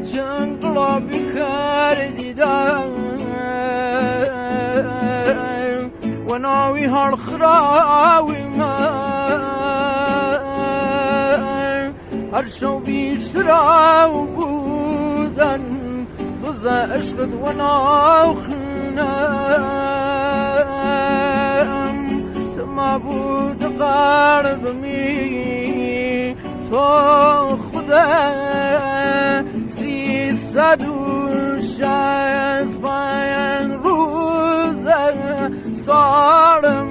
جنگل بکردیدم و ناوی هر خراوی من هر شو بیشتراو بودن دوز عشقت و ناخنم تما بود قلبمی تو خدا 365 روز سال